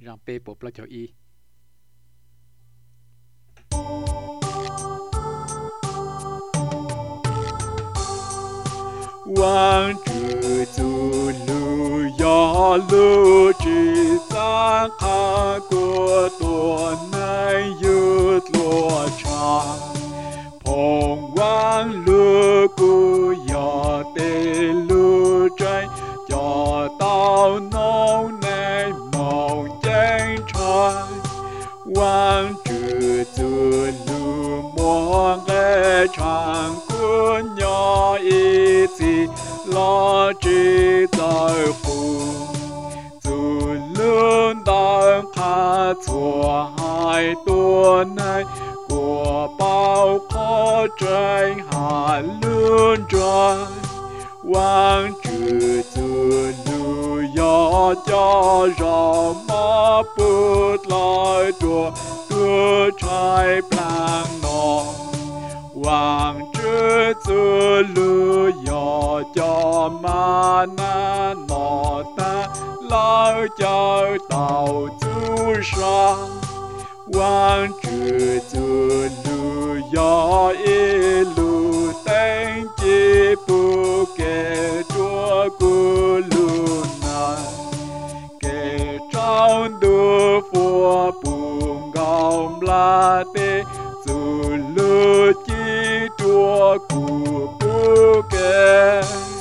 rằng pe bộ lo cho y Quang trừ tu lưu do lưu chỉ sáng khá của tuần này dứt lúa tràng phong quang lưu của gió tê lưu trái cho tao nấu này màu chén trái quang trừ tu lưu mua nghe tràng của nhỏ ý gì lo chỉ tại khu dù lớn đang khá chùa hai tuần này của bao khó trái hạ lươn trái quang trừ từ lưu gió cho rõ má bút lại đùa cứ trái plan nọ quang trừ từ lưu gió cho má na nọ ta lại chơi tàu chú sa quang trừ từ lưu gió y lưu tên chỉ bu kê chúa cu lưu này kê trong đưa phua buông gom la tê từ lưu chỉ chúa cu bu kê